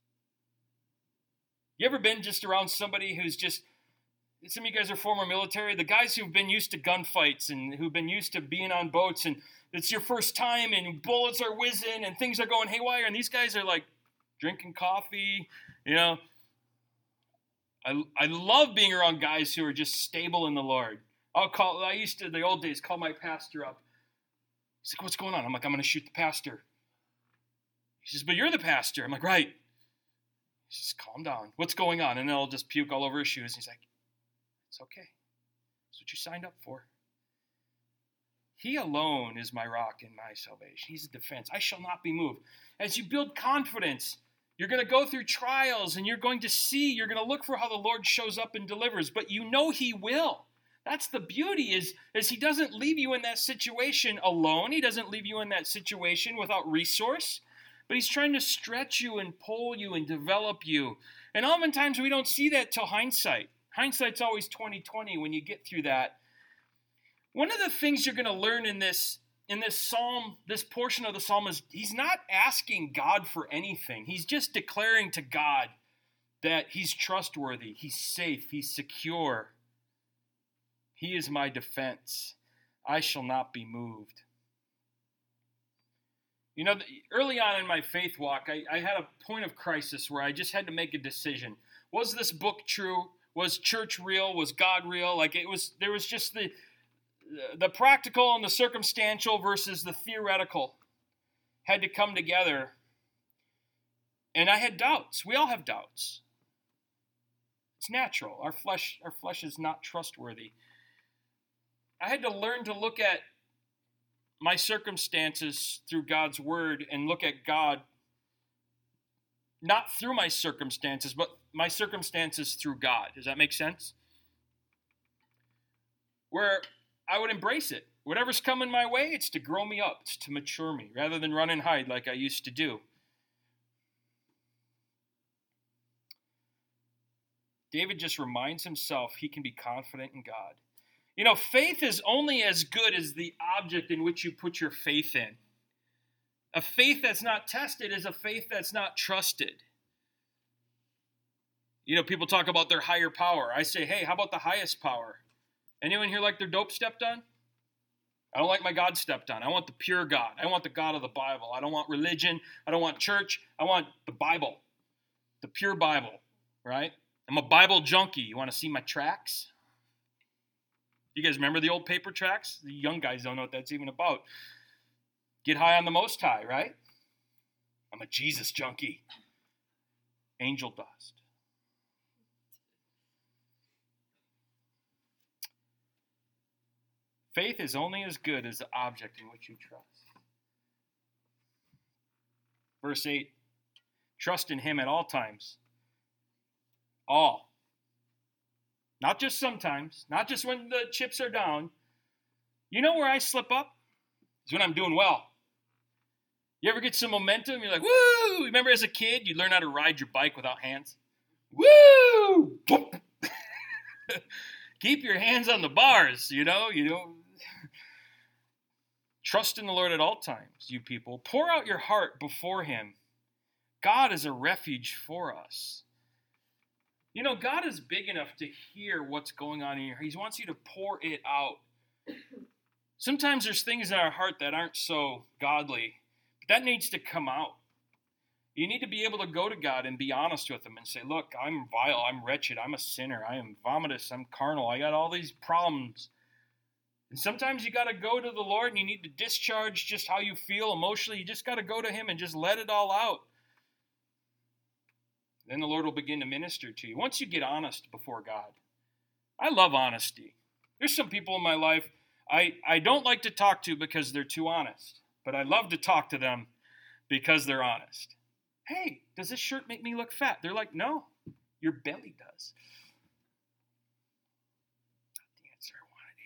You ever been just around somebody who's just, some of you guys are former military, the guys who've been used to gunfights and who've been used to being on boats, and it's your first time and bullets are whizzing and things are going haywire, and these guys are like drinking coffee, you know. I love being around guys who are just stable in the Lord. I used to, the old days, call my pastor up. He's like, what's going on? I'm like, I'm going to shoot the pastor. He says, but you're the pastor. I'm like, right. He says, calm down. What's going on? And then I'll just puke all over his shoes. He's like, it's okay. That's what you signed up for. He alone is my rock and my salvation. He's a defense. I shall not be moved. As you build confidence, you're going to go through trials and you're going to look for how the Lord shows up and delivers, but you know he will. That's the beauty is he doesn't leave you in that situation alone. He doesn't leave you in that situation without resource, but he's trying to stretch you and pull you and develop you. And oftentimes we don't see that till hindsight. Hindsight's always 20/20 when you get through that. One of the things you're going to learn in this psalm, this portion of the psalm, is he's not asking God for anything. He's just declaring to God that he's trustworthy, he's safe, he's secure. He is my defense. I shall not be moved. You know, early on in my faith walk, I had a point of crisis where I just had to make a decision. Was this book true? Was church real? Was God real? There was just the practical and the circumstantial versus the theoretical had to come together. And I had doubts. We all have doubts. It's natural. Our flesh is not trustworthy. I had to learn to look at my circumstances through God's word and look at God not through my circumstances, but my circumstances through God. Does that make sense? Where I would embrace it. Whatever's coming my way, it's to grow me up. It's to mature me rather than run and hide like I used to do. David just reminds himself he can be confident in God. You know, faith is only as good as the object in which you put your faith in. A faith that's not tested is a faith that's not trusted. You know, people talk about their higher power. I say, hey, how about the highest power? Anyone here like their dope stepped on? I don't like my God stepped on. I want the pure God. I want the God of the Bible. I don't want religion. I don't want church. I want the Bible, the pure Bible, right? I'm a Bible junkie. You want to see my tracks? You guys remember the old paper tracks? The young guys don't know what that's even about. Get high on the Most High, right? I'm a Jesus junkie. Angel dust. Faith is only as good as the object in which you trust. Verse 8, trust in him at all times. All. Not just sometimes, not just when the chips are down. You know where I slip up? Is when I'm doing well. You ever get some momentum? You're like, woo! Remember as a kid, you learn how to ride your bike without hands? Woo! Keep your hands on the bars, you know. Trust in the Lord at all times, you people. Pour out your heart before him. God is a refuge for us. You know, God is big enough to hear what's going on in your heart. He wants you to pour it out. Sometimes there's things in our heart that aren't so godly, but that needs to come out. You need to be able to go to God and be honest with him and say, look, I'm vile, I'm wretched, I'm a sinner, I am vomitous, I'm carnal, I got all these problems. And sometimes you got to go to the Lord and you need to discharge just how you feel emotionally. You just got to go to him and just let it all out. Then the Lord will begin to minister to you. Once you get honest before God. I love honesty. There's some people in my life I don't like to talk to because they're too honest. But I love to talk to them because they're honest. Hey, does this shirt make me look fat? They're like, no, your belly does. Not the answer I wanted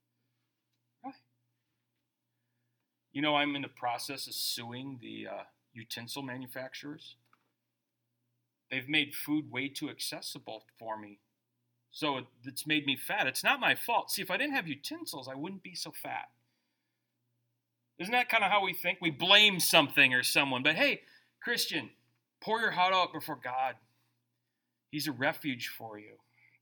here. Right. You know, I'm in the process of suing the utensil manufacturers. They've made food way too accessible for me. So it's made me fat. It's not my fault. See, if I didn't have utensils, I wouldn't be so fat. Isn't that kind of how we think? We blame something or someone. But hey, Christian, pour your heart out before God. He's a refuge for you.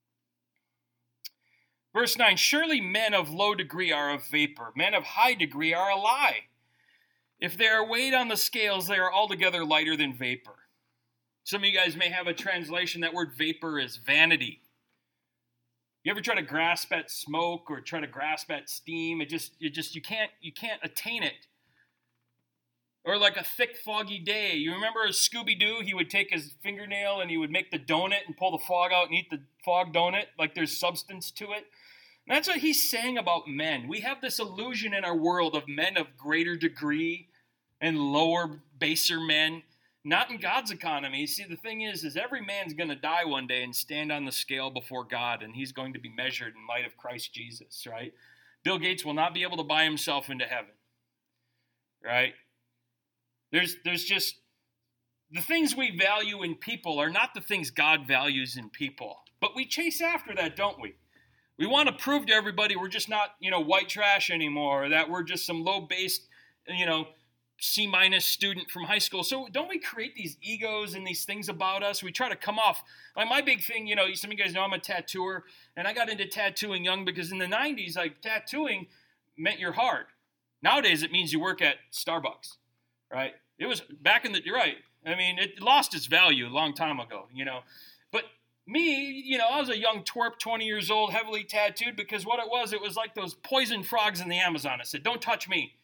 Verse 9, surely men of low degree are a vapor. Men of high degree are a lie. If they are weighed on the scales, they are altogether lighter than vapor. Some of you guys may have a translation. That word vapor is vanity. You ever try to grasp at smoke or try to grasp at steam? You can't attain it. Or like a thick, foggy day. You remember Scooby-Doo? He would take his fingernail and he would make the donut and pull the fog out and eat the fog donut like there's substance to it. And that's what he's saying about men. We have this illusion in our world of men of greater degree and lower, baser men. Not in God's economy. See, the thing is every man's going to die one day and stand on the scale before God, and he's going to be measured in light of Christ Jesus, right? Bill Gates will not be able to buy himself into heaven, right? There's just, the things we value in people are not the things God values in people. But we chase after that, don't we? We want to prove to everybody we're just not, white trash anymore, or that we're just some low-based, C- student from high school. So don't we create these egos and these things about us? We try to come off. Like my big thing, some of you guys know I'm a tattooer, and I got into tattooing young because in the 90s, tattooing meant you're hard. Nowadays, it means you work at Starbucks, right? It was back in you're right. I mean, it lost its value a long time ago, But me, I was a young twerp, 20 years old, heavily tattooed, because what it was like those poison frogs in the Amazon. I said, don't touch me.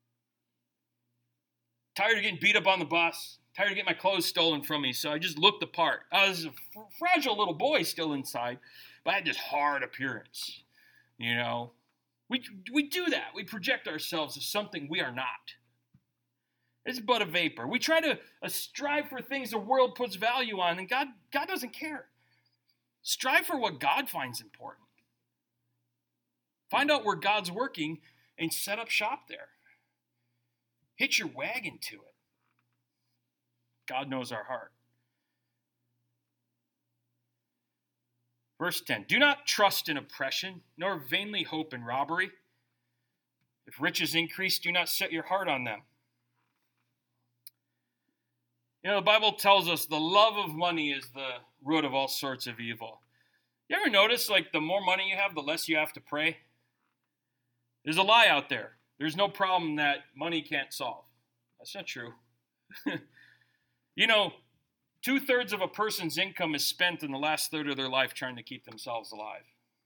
Tired of getting beat up on the bus. Tired of getting my clothes stolen from me. So I just looked the part. I was a fragile little boy still inside, but I had this hard appearance. We do that. We project ourselves as something we are not. It's but a vapor. We try to strive for things the world puts value on, and God doesn't care. Strive for what God finds important. Find out where God's working and set up shop there. Hitch your wagon to it. God knows our heart. Verse 10, do not trust in oppression, nor vainly hope in robbery. If riches increase, do not set your heart on them. The Bible tells us the love of money is the root of all sorts of evil. You ever notice, the more money you have, the less you have to pray? There's a lie out there. There's no problem that money can't solve. That's not true. 2/3 of a person's income is spent in the last third of their life trying to keep themselves alive.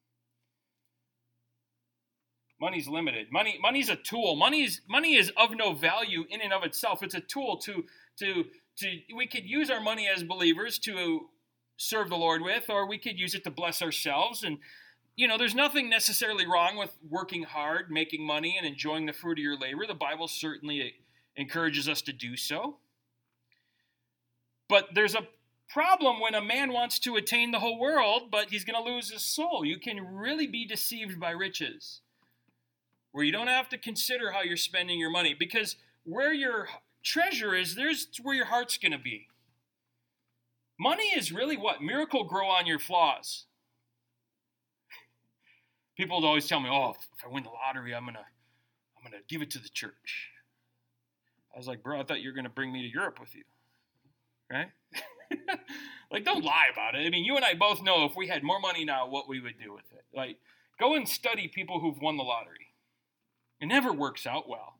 Money's limited. Money's a tool. Money is of no value in and of itself. It's a tool to we could use our money as believers to serve the Lord with, or we could use it to bless ourselves. And there's nothing necessarily wrong with working hard, making money, and enjoying the fruit of your labor. The Bible certainly encourages us to do so. But there's a problem when a man wants to attain the whole world, but he's going to lose his soul. You can really be deceived by riches, where you don't have to consider how you're spending your money, because where your treasure is, there's where your heart's going to be. Money is really what? Miracle grow on your flaws. People always tell me, if I win the lottery, I'm gonna give it to the church. I was like, bro, I thought you were going to bring me to Europe with you, right? Don't lie about it. I mean, you and I both know if we had more money now, what we would do with it. Go and study people who've won the lottery. It never works out well.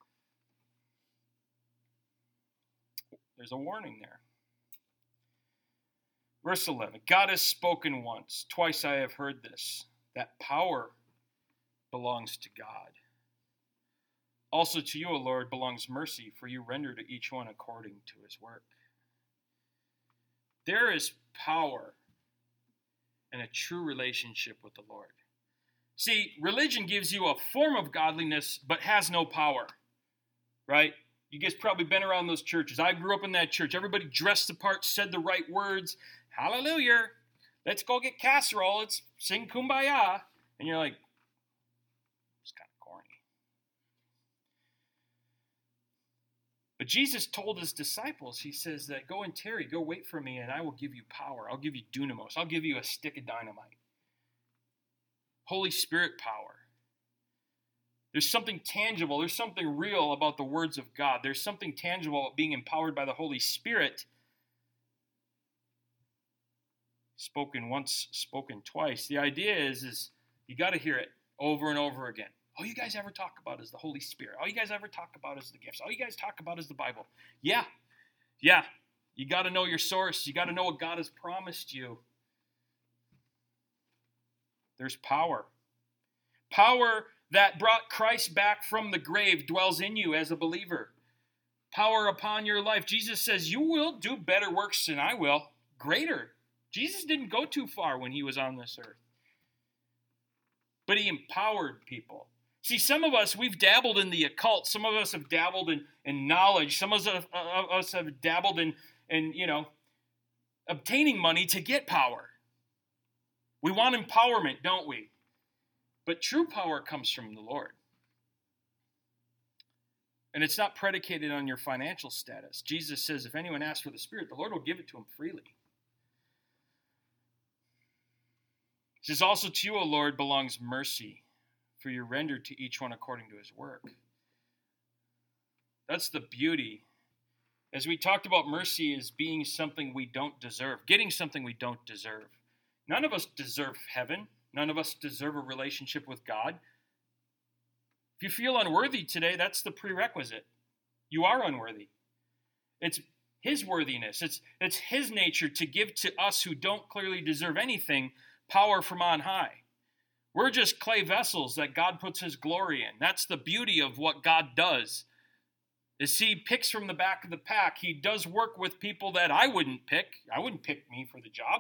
There's a warning there. Verse 11, God has spoken once. Twice I have heard this, that power belongs to God. Also to you, O Lord, belongs mercy, for you render to each one according to his work. There is power in a true relationship with the Lord. See, religion gives you a form of godliness, but has no power, right? You guys probably been around those churches. I grew up in that church. Everybody dressed the part, said the right words. Hallelujah. Let's go get casserole. Let's sing Kumbaya. And you're like, it's kind of corny. But Jesus told his disciples, he says that go and tarry, go wait for me, and I will give you power. I'll give you dunamis. I'll give you a stick of dynamite. Holy Spirit power. There's something tangible. There's something real about the words of God. There's something tangible about being empowered by the Holy Spirit. Spoken once, spoken twice. The idea is you got to hear it over and over again. All you guys ever talk about is the Holy Spirit. All you guys ever talk about is the gifts. All you guys talk about is the Bible. Yeah. You got to know your source. You got to know what God has promised you. There's power. Power that brought Christ back from the grave dwells in you as a believer. Power upon your life. Jesus says, you will do better works than I will. Greater. Jesus didn't go too far when he was on this earth. But he empowered people. See, some of us, we've dabbled in the occult. Some of us have dabbled in knowledge. Some of us have dabbled in obtaining money to get power. We want empowerment, don't we? But true power comes from the Lord. And it's not predicated on your financial status. Jesus says, if anyone asks for the Spirit, the Lord will give it to him freely. He says, also to you, O Lord, belongs mercy, for you rendered to each one according to his work. That's the beauty. As we talked about mercy as being something we don't deserve, getting something we don't deserve. None of us deserve heaven. None of us deserve a relationship with God. If you feel unworthy today, that's the prerequisite. You are unworthy. It's his worthiness. It's his nature to give to us who don't clearly deserve anything power from on high. We're just clay vessels that God puts his glory in. That's the beauty of what God does. Is he picks from the back of the pack. He does work with people that I wouldn't pick. I wouldn't pick me for the job.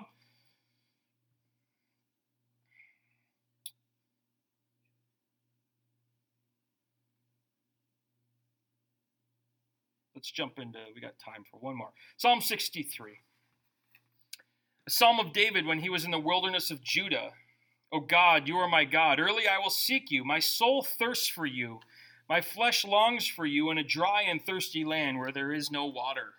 Let's jump into, we got time for one more. Psalm 63. A psalm of David when he was in the wilderness of Judah. O God, you are my God. Early I will seek you. My soul thirsts for you. My flesh longs for you in a dry and thirsty land where there is no water.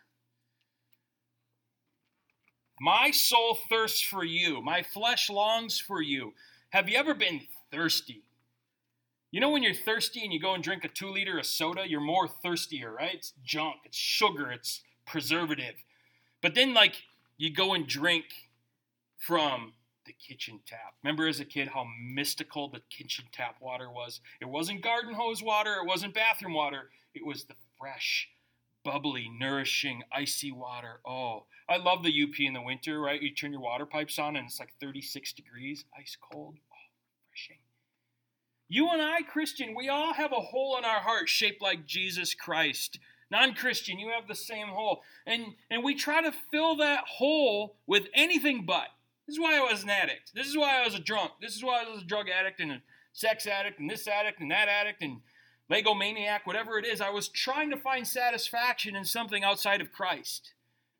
My soul thirsts for you. My flesh longs for you. Have you ever been thirsty? You know when you're thirsty and you go and drink a 2 liter of soda, you're more thirstier, right? It's junk, it's sugar, it's preservative. But then you go and drink from the kitchen tap. Remember as a kid how mystical the kitchen tap water was? It wasn't garden hose water, it wasn't bathroom water. It was the fresh, bubbly, nourishing, icy water. Oh, I love the UP in the winter, right? You turn your water pipes on and it's like 36 degrees, ice cold. Oh, refreshing. You and I, Christian, we all have a hole in our heart shaped like Jesus Christ. Non-Christian, you have the same hole. And we try to fill that hole with anything but. This is why I was an addict. This is why I was a drunk. This is why I was a drug addict and a sex addict and this addict and that addict and Lego maniac, whatever it is. I was trying to find satisfaction in something outside of Christ.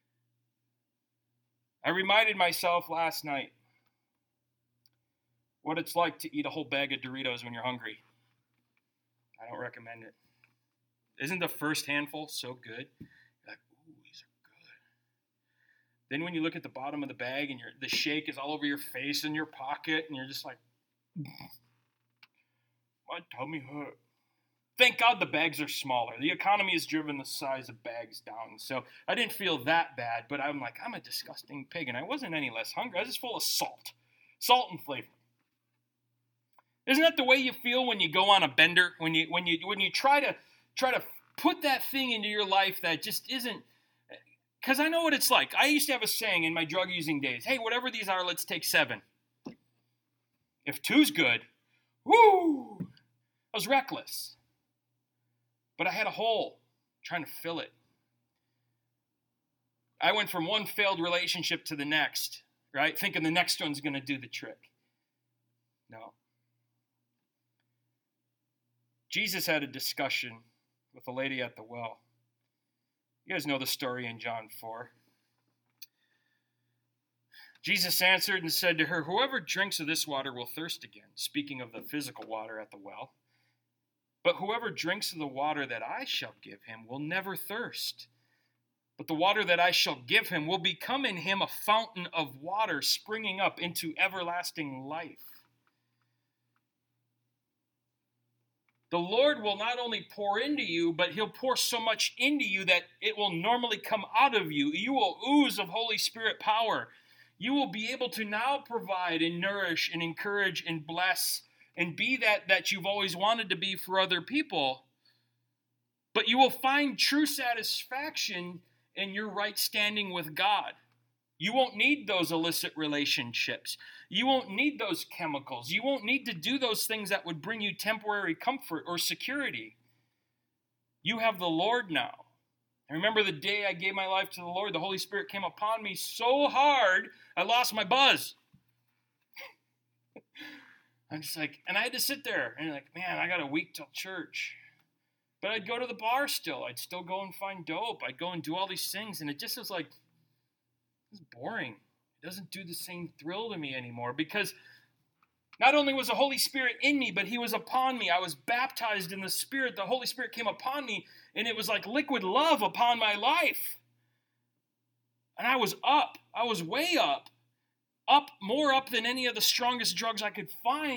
I reminded myself last night what it's like to eat a whole bag of Doritos when you're hungry. I don't recommend it. Isn't the first handful so good? You're like, ooh, these are good. Then when you look at the bottom of the bag and the shake is all over your face and your pocket and you're just like, my tummy hurt. Thank God the bags are smaller. The economy has driven the size of bags down. So I didn't feel that bad, but I'm like, I'm a disgusting pig. And I wasn't any less hungry. I was just full of salt and flavor. Isn't that the way you feel when you go on a bender? When you try to put that thing into your life that just isn't, because I know what it's like. I used to have a saying in my drug using days, hey, whatever these are, let's take 7. If 2's good, woo! I was reckless. But I had a hole trying to fill it. I went from one failed relationship to the next, right? Thinking the next one's going to do the trick. No. Jesus had a discussion with a lady at the well. You guys know the story in John 4. Jesus answered and said to her, whoever drinks of this water will thirst again, speaking of the physical water at the well. But whoever drinks of the water that I shall give him will never thirst. But the water that I shall give him will become in him a fountain of water springing up into everlasting life. The Lord will not only pour into you, but he'll pour so much into you that it will normally come out of you. You will ooze of Holy Spirit power. You will be able to now provide and nourish and encourage and bless and be that you've always wanted to be for other people. But you will find true satisfaction in your right standing with God. You won't need those illicit relationships. You won't need those chemicals. You won't need to do those things that would bring you temporary comfort or security. You have the Lord now. I remember the day I gave my life to the Lord, the Holy Spirit came upon me so hard, I lost my buzz. I'm just like, and I had to sit there and like, man, I got a week till church. But I'd go to the bar still. I'd still go and find dope. I'd go and do all these things. And it just was like, it's boring. It doesn't do the same thrill to me anymore, because not only was the Holy Spirit in me, but he was upon me. I was baptized in the Spirit. The Holy Spirit came upon me, and it was like liquid love upon my life. And I was up. I was way up. More up than any of the strongest drugs I could find.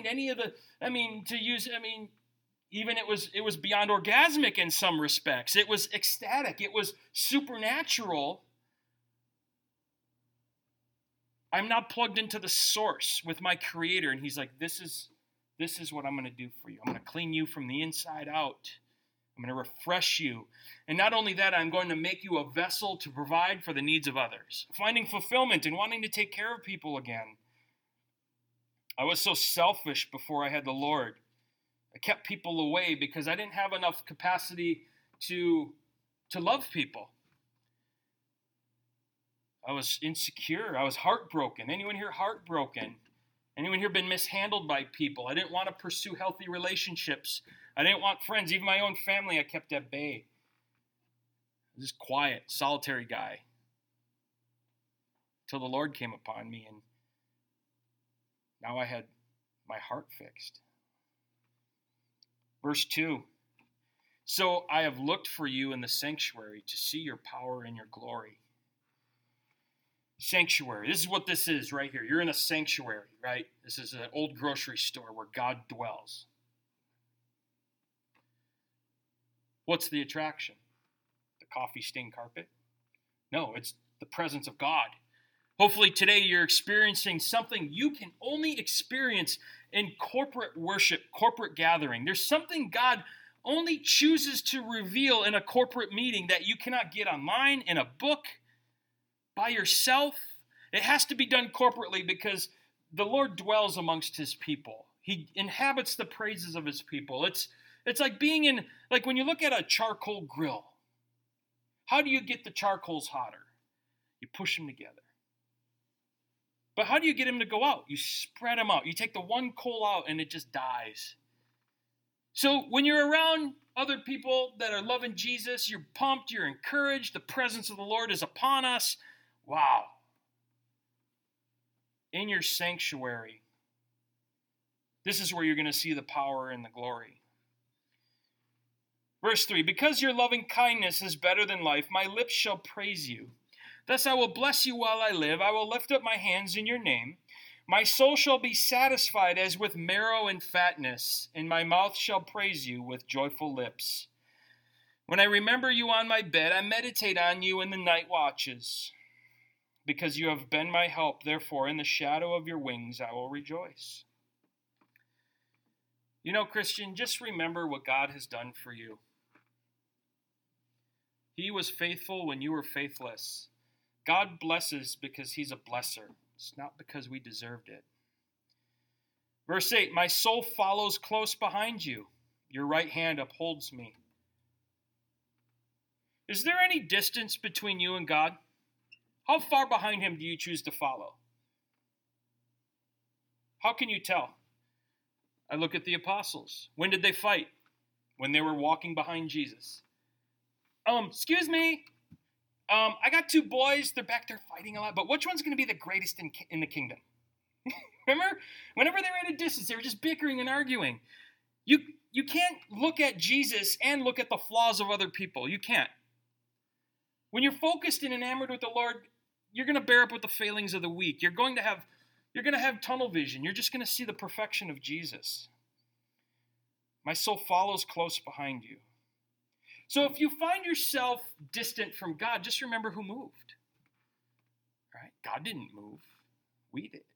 Even it was beyond orgasmic in some respects. It was ecstatic. It was supernatural. I'm now plugged into the source with my Creator, and he's like, this is what I'm going to do for you. I'm going to clean you from the inside out. I'm going to refresh you. And not only that, I'm going to make you a vessel to provide for the needs of others. Finding fulfillment and wanting to take care of people again. I was so selfish before I had the Lord. I kept people away because I didn't have enough capacity to love people. I was insecure. I was heartbroken. Anyone here heartbroken? Anyone here been mishandled by people? I didn't want to pursue healthy relationships. I didn't want friends. Even my own family I kept at bay. I was just quiet, solitary guy. Till the Lord came upon me, and now I had my heart fixed. Verse 2. So I have looked for you in the sanctuary to see your power and your glory. Sanctuary. This is what this is right here. You're in a sanctuary, right? This is an old grocery store where God dwells. What's the attraction? The coffee stained carpet? No, it's the presence of God. Hopefully today you're experiencing something you can only experience in corporate worship, corporate gathering. There's something God only chooses to reveal in a corporate meeting that you cannot get online, in a book, by yourself. It has to be done corporately because the Lord dwells amongst his people. He inhabits the praises of his people. It's like being in, like when you look at a charcoal grill. How do you get the charcoals hotter? You push them together. But how do you get them to go out? You spread them out. You take the one coal out and it just dies. So when you're around other people that are loving Jesus, you're pumped, you're encouraged, the presence of the Lord is upon us. Wow. In your sanctuary, this is where you're going to see the power and the glory. Verse 3, because your loving kindness is better than life, my lips shall praise you. Thus I will bless you while I live. I will lift up my hands in your name. My soul shall be satisfied as with marrow and fatness, and my mouth shall praise you with joyful lips. When I remember you on my bed, I meditate on you in the night watches. Because you have been my help, therefore in the shadow of your wings I will rejoice. You know, Christian, just remember what God has done for you. He was faithful when you were faithless. God blesses because he's a blesser. It's not because we deserved it. Verse 8, my soul follows close behind you. Your right hand upholds me. Is there any distance between you and God? How far behind him do you choose to follow? How can you tell? I look at the apostles. When did they fight? When they were walking behind Jesus. Excuse me. I got two boys. They're back there fighting a lot. But which one's going to be the greatest in the kingdom? Remember? Whenever they were at a distance, they were just bickering and arguing. You you can't look at Jesus and look at the flaws of other people. You can't. When you're focused and enamored with the Lord, you're going to bear up with the failings of the weak. You're going to have tunnel vision. You're just going to see the perfection of Jesus. My soul follows close behind you. So if you find yourself distant from God, just remember who moved. Right? God didn't move. We did.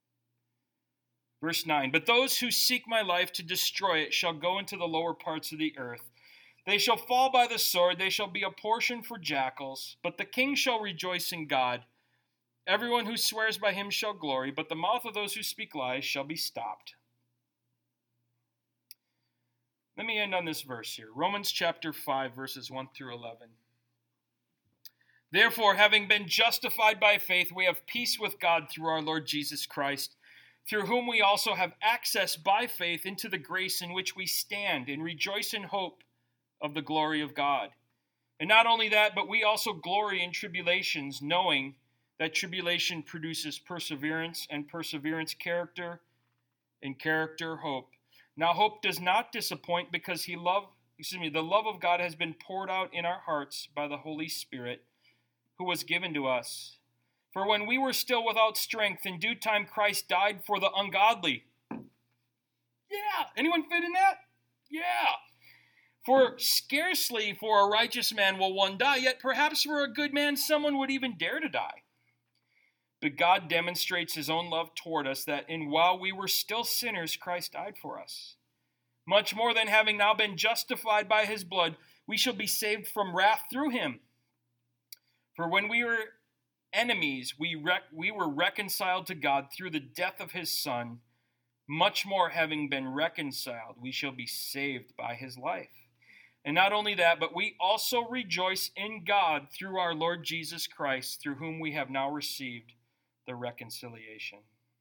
Verse 9, but those who seek my life to destroy it shall go into the lower parts of the earth. They shall fall by the sword. They shall be a portion for jackals. But the king shall rejoice in God. Everyone who swears by him shall glory, but the mouth of those who speak lies shall be stopped. Let me end on this verse here. Romans chapter 5, verses 1 through 11. Therefore, having been justified by faith, we have peace with God through our Lord Jesus Christ, through whom we also have access by faith into the grace in which we stand and rejoice in hope of the glory of God. And not only that, but we also glory in tribulations, knowing that tribulation produces perseverance, and perseverance character, and character hope. Now hope does not disappoint, because the love of God has been poured out in our hearts by the Holy Spirit, who was given to us. For when we were still without strength, in due time Christ died for the ungodly. Yeah, anyone fit in that? Yeah. For scarcely for a righteous man will one die, yet perhaps for a good man someone would even dare to die. But God demonstrates his own love toward us, that while we were still sinners, Christ died for us. Much more than having now been justified by his blood, we shall be saved from wrath through him. For when we were enemies, we were reconciled to God through the death of his Son. Much more, having been reconciled, we shall be saved by his life. And not only that, but we also rejoice in God through our Lord Jesus Christ, through whom we have now received the reconciliation.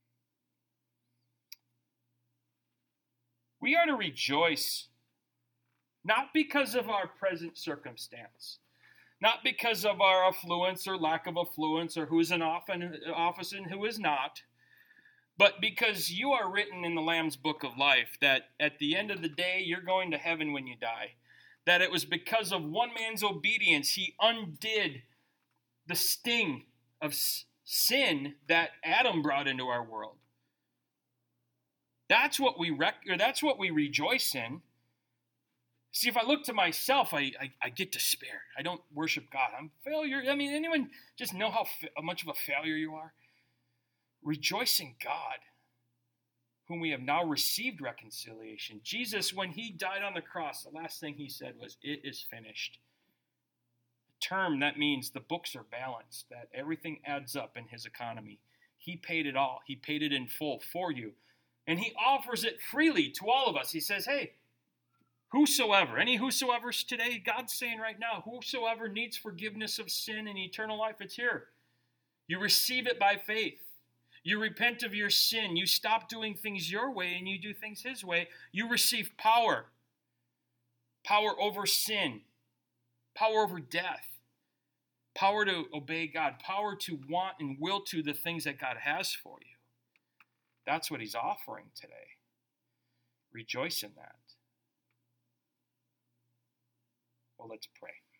We are to rejoice not because of our present circumstance, not because of our affluence or lack of affluence, or who is in office and who is not, but because you are written in the Lamb's book of life, that at the end of the day, you're going to heaven when you die. That it was because of one man's obedience, he undid the sting of sin that Adam brought into our world. That's what we rejoice in. See, if I look to myself, I get despair. I don't worship God. I'm a failure. I mean, anyone just know how much of a failure you are? Rejoice in God, whom we have now received reconciliation. Jesus, when he died on the cross, the last thing he said was, "It is finished." A term that means the books are balanced, that everything adds up in his economy. He paid it all. He paid it in full for you. And he offers it freely to all of us. He says, hey, whosoever, any whosoevers today, God's saying right now, whosoever needs forgiveness of sin and eternal life, it's here. You receive it by faith. You repent of your sin. You stop doing things your way and you do things his way. You receive power. Power over sin. Power over death. Power to obey God. Power to want and will to the things that God has for you. That's what he's offering today. Rejoice in that. Well, let's pray.